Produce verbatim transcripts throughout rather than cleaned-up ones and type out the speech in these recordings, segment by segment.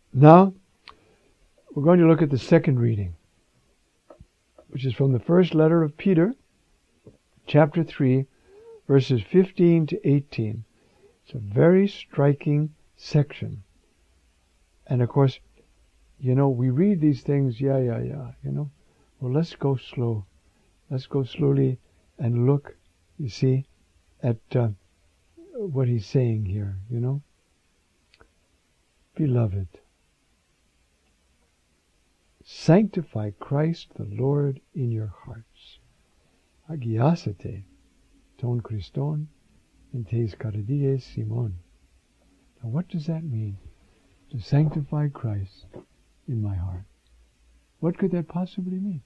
Now, we're going to look at the second reading, which is from the first letter of Peter, chapter three, verses fifteen to eighteen. It's a very striking section. And of course, you know, we read these things, yeah, yeah, yeah, you know. Well, let's go slow. Let's go slowly and look, you see, at uh, what he's saying here, you know. Beloved, sanctify Christ the Lord in your hearts. Agiasate, ton Christon, in tes cardies Simon. Now what does that mean? To sanctify Christ in my heart. What could that possibly mean?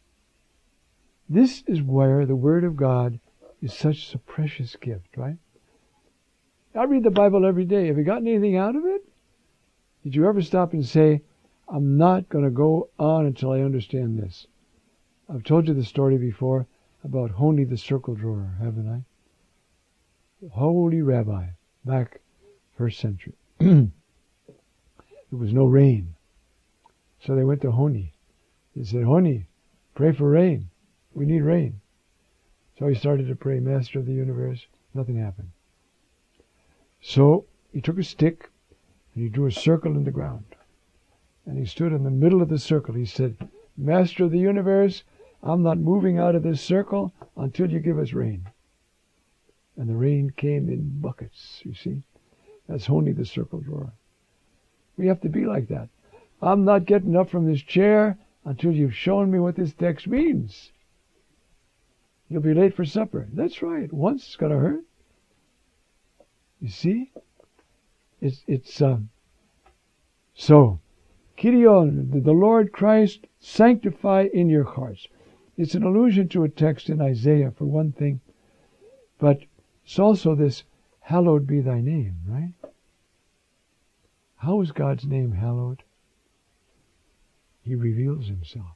This is where the Word of God is such a precious gift, right? I read the Bible every day. Have you gotten anything out of it? Did you ever stop and say, I'm not going to go on until I understand this? I've told you the story before about Honi the circle drawer, haven't I? The holy rabbi, back first century. There was no rain. So they went to Honi. They said, Honi, pray for rain. We need rain. So he started to pray, Master of the universe. Nothing happened. So he took a stick and he drew a circle in the ground. And he stood in the middle of the circle. He said, Master of the universe, I'm not moving out of this circle until you give us rain. And the rain came in buckets, you see. That's Honi the circle drawer. We have to be like that. I'm not getting up from this chair until you've shown me what this text means. You'll be late for supper. That's right. Once it's going to hurt. You see? It's, it's, um, so, Kyrion, the Lord Christ, sanctify in your hearts. It's an allusion to a text in Isaiah, for one thing. But it's also this, hallowed be thy name, right? How is God's name hallowed? He reveals himself.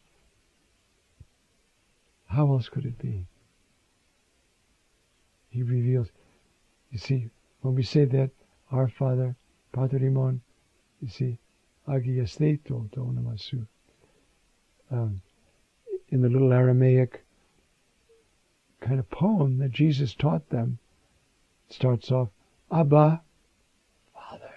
How else could it be? He reveals. You see, when we say that, our Father, Patrimon, you see, Agiasteto Tonamasu. Um, in the little Aramaic kind of poem that Jesus taught them, it starts off, Abba, Father.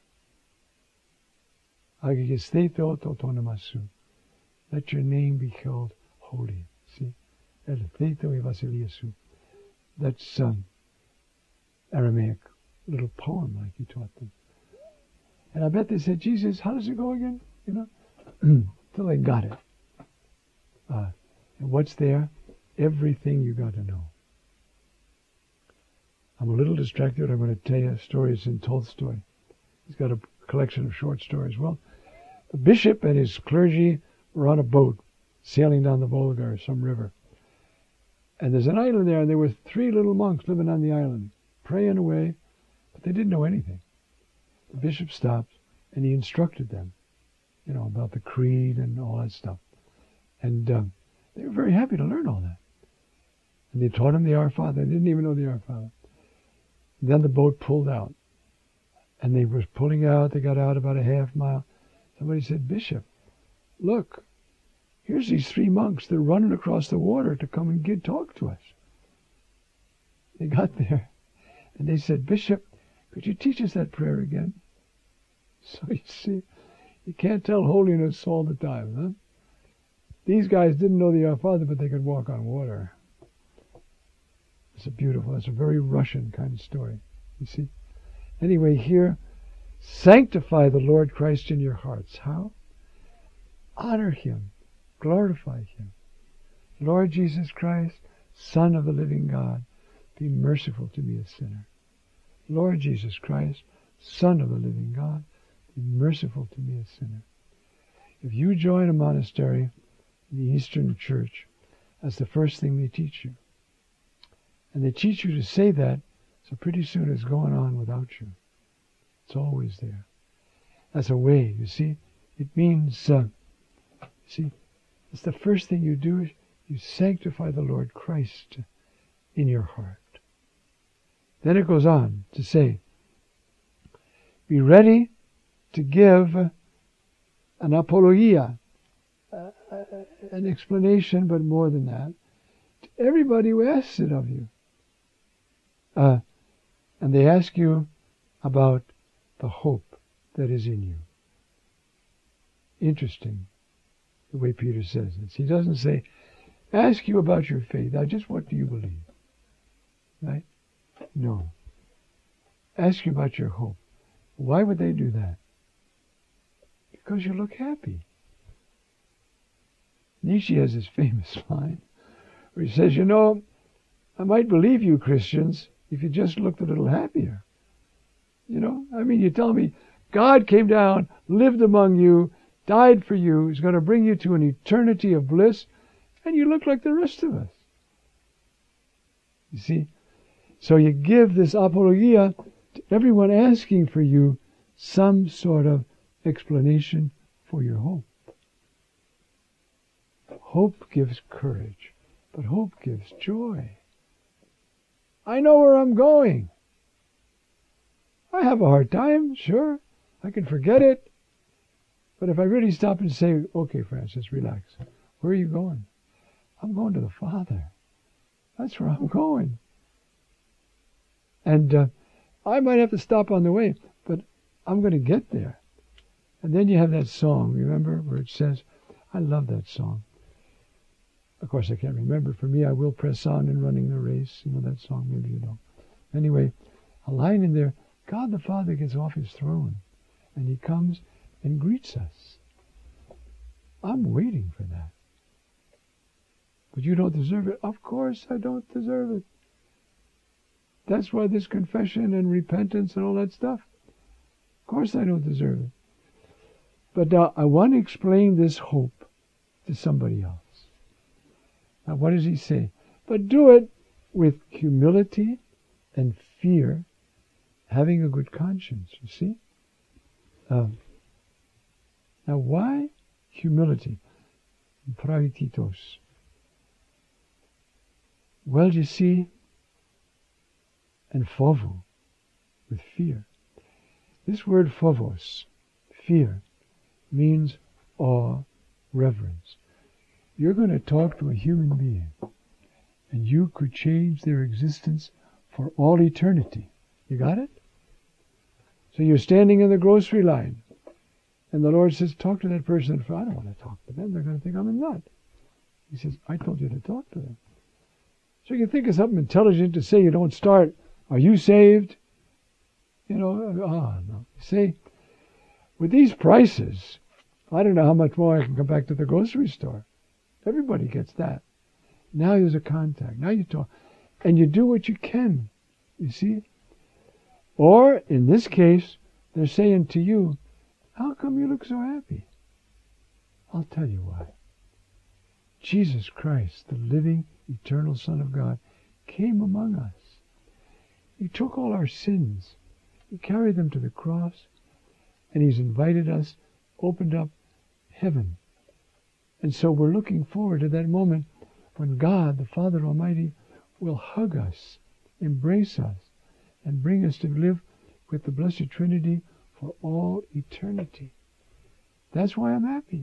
Agiasteto Tonamasu. Let your name be held holy. See? Eletheto e Vasiliasu. That's um, Aramaic little poem like he taught them. And I bet they said, Jesus, how does it go again? You know? Until they got it. Uh, and what's there? Everything you got to know. I'm a little distracted. I'm going to tell you stories in Tolstoy. He's got a collection of short stories. Well, the bishop and his clergy were on a boat sailing down the Volga or some river. And there's an island there, and there were three little monks living on the island, praying away, but they didn't know anything. The bishop stopped, and he instructed them, you know, about the creed and all that stuff. And um, they were very happy to learn all that. And they taught him the Our Father. They didn't even know the Our Father. And then the boat pulled out. And they were pulling out. They got out about a half mile. Somebody said, Bishop, look, here's these three monks. They're running across the water to come and get, talk to us. They got there. And they said, Bishop, could you teach us that prayer again? So you see, you can't tell holiness all the time, huh? These guys didn't know the Our Father, but they could walk on water. It's a beautiful, it's a very Russian kind of story, you see. Anyway, here, sanctify the Lord Christ in your hearts. How? Honor Him. Glorify Him. Lord Jesus Christ, Son of the living God, be merciful to me, a sinner. Lord Jesus Christ, Son of the living God, be merciful to me, a sinner. If you join a monastery in the Eastern Church, that's the first thing they teach you. And they teach you to say that, so pretty soon it's going on without you. It's always there. That's a way, you see. It means, uh, see, it's the first thing you do is you sanctify the Lord Christ in your heart. Then it goes on to say, be ready to give an apologia, uh, an explanation, but more than that, to everybody who asks it of you. Uh, and they ask you about the hope that is in you. Interesting, the way Peter says this. He doesn't say, ask you about your faith. Now, just what do you believe? Right? No. Ask you about your hope. Why would they do that? Because you look happy. Nietzsche has this famous line where he says, you know, I might believe you Christians if you just looked a little happier. You know, I mean, you tell me God came down, lived among you, died for you, is going to bring you to an eternity of bliss, and you look like the rest of us. You see? So you give this apologia to everyone asking for you some sort of explanation for your hope. Hope gives courage, but hope gives joy. I know where I'm going. I have a hard time, sure. I can forget it. But if I really stop and say, okay, Francis, relax. Where are you going? I'm going to the Father. That's where I'm going. And uh, I might have to stop on the way, but I'm going to get there. And then you have that song, remember, where it says, I love that song. Of course, I can't remember. For me, I will press on in running the race. You know that song, maybe you know. Anyway, a line in there, God the Father gets off his throne, and he comes and greets us. I'm waiting for that. But you don't deserve it. Of course I don't deserve it. That's why this confession and repentance and all that stuff. Of course I don't deserve it. But now I want to explain this hope to somebody else. Now what does he say? But do it with humility and fear, having a good conscience, you see? Um, now why humility? Praetitos. Well, you see, and phovo, with fear. This word phobos, fear, means awe, reverence. You're going to talk to a human being, and you could change their existence for all eternity. You got it? So you're standing in the grocery line, and the Lord says, talk to that person. I don't want to talk to them. They're going to think I'm a nut. He says, I told you to talk to them. So you think of something intelligent to say. You don't start, are you saved? You know, ah, no. See, with these prices, I don't know how much more I can come back to the grocery store. Everybody gets that. Now there's a contact. Now you talk. And you do what you can, you see? Or, in this case, they're saying to you, how come you look so happy? I'll tell you why. Jesus Christ, the living, eternal Son of God, came among us. He took all our sins. He carried them to the cross, and he's invited us, opened up heaven. And so we're looking forward to that moment when God, the Father Almighty, will hug us, embrace us, and bring us to live with the Blessed Trinity for all eternity. That's why I'm happy.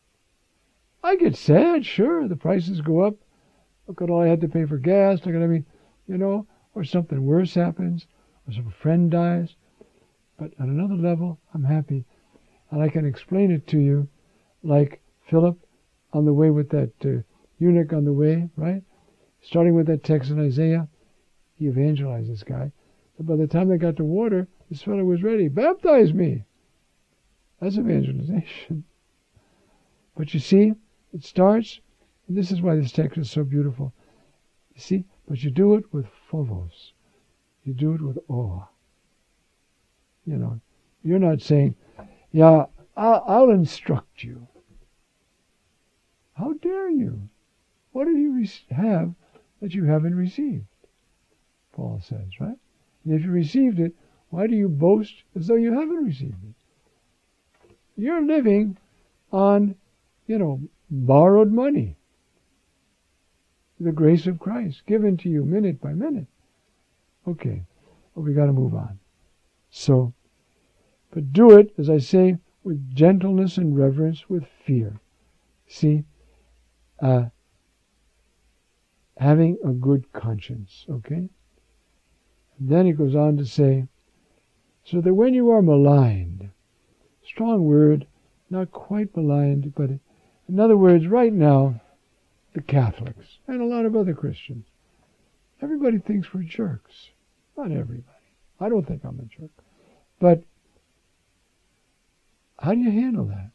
I get sad, sure, the prices go up. Look at all I had to pay for gas. Look at, I mean, you know, or something worse happens, or some friend dies. But at another level, I'm happy. And I can explain it to you like Philip on the way with that uh, eunuch on the way, right? Starting with that text in Isaiah, he evangelized this guy. But by the time they got to water, this fellow was ready. Baptize me! That's evangelization. But you see, it starts, and this is why this text is so beautiful. You see, but you do it with phobos. You do it with awe. You know, you're not saying, yeah, I'll, I'll instruct you. How dare you? What do you re- have that you haven't received? Paul says, right? And if you received it, why do you boast as though you haven't received it? You're living on, you know, borrowed money. The grace of Christ given to you minute by minute. Okay, well, we got to move on. So, but do it, as I say, with gentleness and reverence, with fear. See, uh, having a good conscience, okay? And then he goes on to say, so that when you are maligned, strong word, not quite maligned, but in other words, right now, the Catholics and a lot of other Christians, everybody thinks we're jerks. Not everybody. I don't think I'm a jerk. But how do you handle that?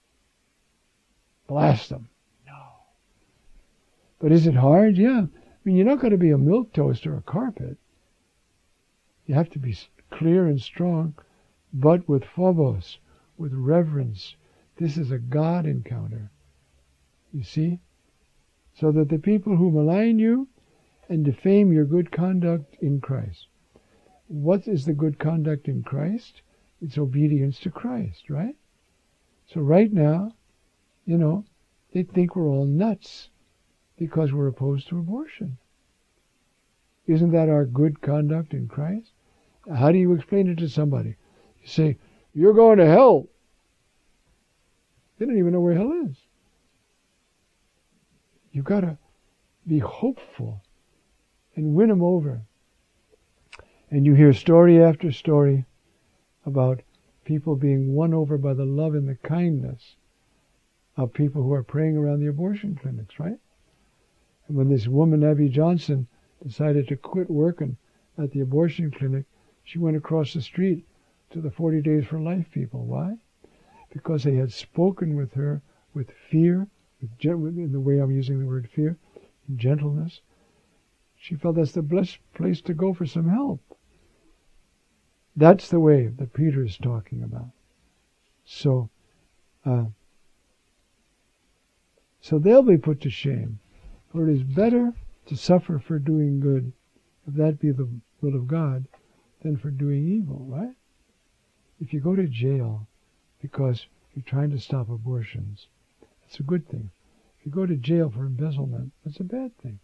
Blast them. No. But is it hard? Yeah. I mean, you're not going to be a milquetoast or a carpet. You have to be clear and strong, but with phobos, with reverence. This is a God encounter. You see? So that the people who malign you and defame your good conduct in Christ. What is the good conduct in Christ? It's obedience to Christ, right? So right now, you know, they think we're all nuts because we're opposed to abortion. Isn't that our good conduct in Christ? How do you explain it to somebody? You say, you're going to hell. They don't even know where hell is. You've got to be hopeful and win them over. And you hear story after story about people being won over by the love and the kindness of people who are praying around the abortion clinics, right? And when this woman, Abby Johnson, decided to quit working at the abortion clinic, she went across the street to the forty Days for Life people. Why? Because they had spoken with her with fear, with gen- in the way I'm using the word fear, and gentleness. She felt that's the best place to go for some help. That's the way that Peter is talking about. So, uh, so they'll be put to shame. For it is better to suffer for doing good, if that be the will of God, than for doing evil, right? If you go to jail because you're trying to stop abortions, that's a good thing. If you go to jail for embezzlement, that's a bad thing.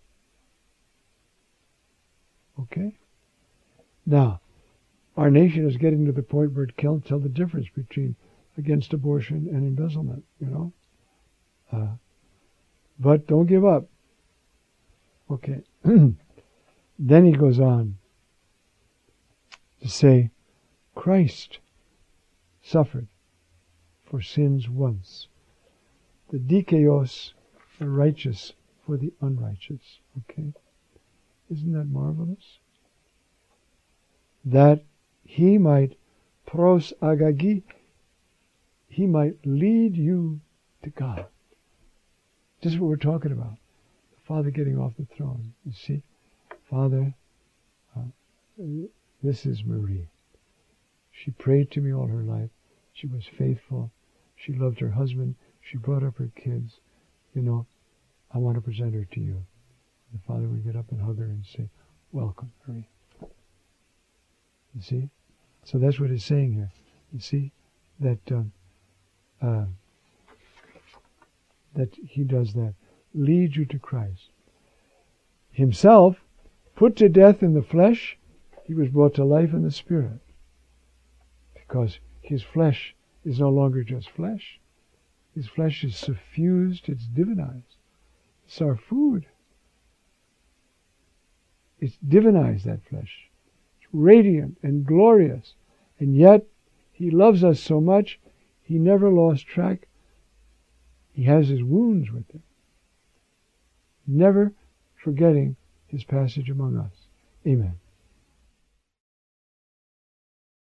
Okay? Now, our nation is getting to the point where it can't tell the difference between against abortion and embezzlement, you know? Uh, but don't give up. Okay. Then he goes on to say, Christ suffered for sins once. The dikaios, the righteous, for the unrighteous. Okay? Isn't that marvelous? That he might pros agagi, he might lead you to God. This is what we're talking about. The Father getting off the throne. You see? Father, uh, this is Marie. She prayed to me all her life. She was faithful. She loved her husband. She brought up her kids. You know, I want to present her to you. The Father would get up and hug her and say, welcome, Marie. You see? So that's what it's saying here. You see? That um, uh, that he does that. Lead you to Christ. Himself, put to death in the flesh, he was brought to life in the Spirit. Because his flesh is no longer just flesh. His flesh is suffused, it's divinized. It's our food. It's divinized, that flesh. It's radiant and glorious. And yet, he loves us so much, he never lost track. He has his wounds with him. Never forgetting his passage among us. Amen.